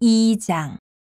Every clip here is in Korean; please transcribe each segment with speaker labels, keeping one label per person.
Speaker 1: 2장.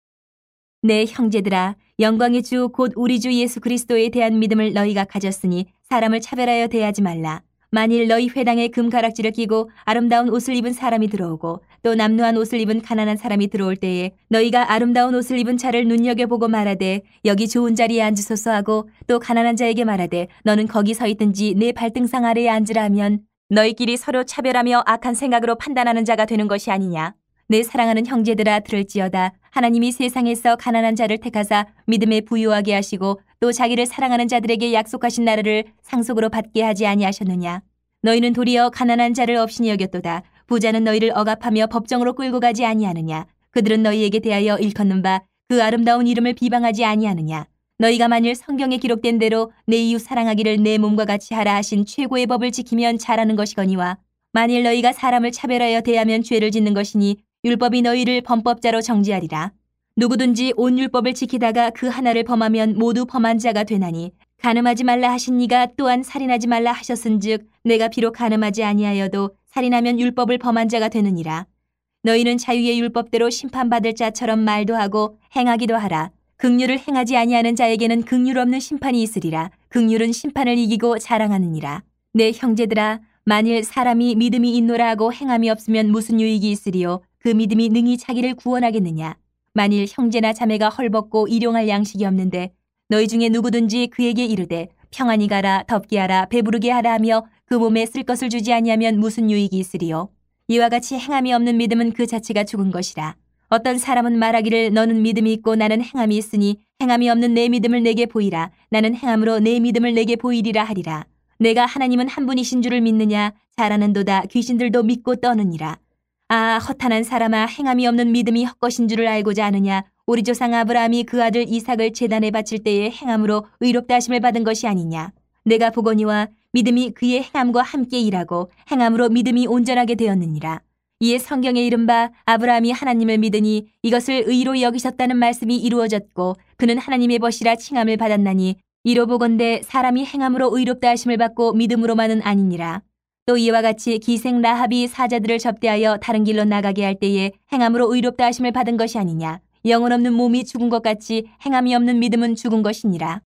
Speaker 1: 내 형제들아, 영광의 주 곧 우리 주 예수 그리스도에 대한 믿음을 너희가 가졌으니 사람을 차별하여 대하지 말라. 만일 너희 회당에 금가락지를 끼고 아름다운 옷을 입은 사람이 들어오고 또 남루한 옷을 입은 가난한 사람이 들어올 때에 너희가 아름다운 옷을 입은 자를 눈여겨보고 말하되 여기 좋은 자리에 앉으소서 하고 또 가난한 자에게 말하되 너는 거기 서 있든지 내 발등상 아래에 앉으라 하면 너희끼리 서로 차별하며 악한 생각으로 판단하는 자가 되는 것이 아니냐. 내 사랑하는 형제들아, 들을지어다. 하나님이 세상에서 가난한 자를 택하사 믿음에 부유하게 하시고 또 자기를 사랑하는 자들에게 약속하신 나라를 상속으로 받게 하지 아니하셨느냐. 너희는 도리어 가난한 자를 없이니 여겼도다. 부자는 너희를 억압하며 법정으로 끌고 가지 아니하느냐. 그들은 너희에게 대하여 일컫는 바 그 아름다운 이름을 비방하지 아니하느냐. 너희가 만일 성경에 기록된 대로 내 이웃 사랑하기를 내 몸과 같이 하라 하신 최고의 법을 지키면 잘하는 것이거니와 만일 너희가 사람을 차별하여 대하면 죄를 짓는 것이니 율법이 너희를 범법자로 정죄하리라. 누구든지 온 율법을 지키다가 그 하나를 범하면 모두 범한 자가 되나니 간음하지 말라 하신 이가 또한 살인하지 말라 하셨은즉 내가 비록 간음하지 아니하여도 살인하면 율법을 범한 자가 되느니라. 너희는 자유의 율법대로 심판받을 자처럼 말도 하고 행하기도 하라. 긍휼을 행하지 아니하는 자에게는 긍휼 없는 심판이 있으리라. 긍휼은 심판을 이기고 자랑하느니라. 내 형제들아, 만일 사람이 믿음이 있노라 하고 행함이 없으면 무슨 유익이 있으리요. 그 믿음이 능히 자기를 구원하겠느냐. 만일 형제나 자매가 헐벗고 일용할 양식이 없는데 너희 중에 누구든지 그에게 이르되 평안히 가라, 덥게 하라, 배부르게 하라 하며 그 몸에 쓸 것을 주지 아니하면 무슨 유익이 있으리요. 이와 같이 행함이 없는 믿음은 그 자체가 죽은 것이라. 어떤 사람은 말하기를 너는 믿음이 있고 나는 행함이 있으니 행함이 없는 내 믿음을 내게 보이라. 나는 행함으로 내 믿음을 내게 보이리라 하리라. 내가 하나님은 한 분이신 줄을 믿느냐. 잘하는도다. 귀신들도 믿고 떠느니라. 아, 허탄한 사람아, 행함이 없는 믿음이 헛것인 줄을 알고자 하느냐. 우리 조상 아브라함이 그 아들 이삭을 제단에 바칠 때에 행함으로 의롭다 하심을 받은 것이 아니냐. 내가 보거니와 믿음이 그의 행함과 함께 일하고 행함으로 믿음이 온전하게 되었느니라. 이에 성경에 이른바 아브라함이 하나님을 믿으니 이것을 의로 여기셨다는 말씀이 이루어졌고 그는 하나님의 벗이라 칭함을 받았나니 이로 보건대 사람이 행함으로 의롭다 하심을 받고 믿음으로만은 아니니라. 또 이와 같이 기생 라합이 사자들을 접대하여 다른 길로 나가게 할 때에 행함으로 의롭다 하심을 받은 것이 아니냐. 영혼 없는 몸이 죽은 것 같이 행함이 없는 믿음은 죽은 것이니라.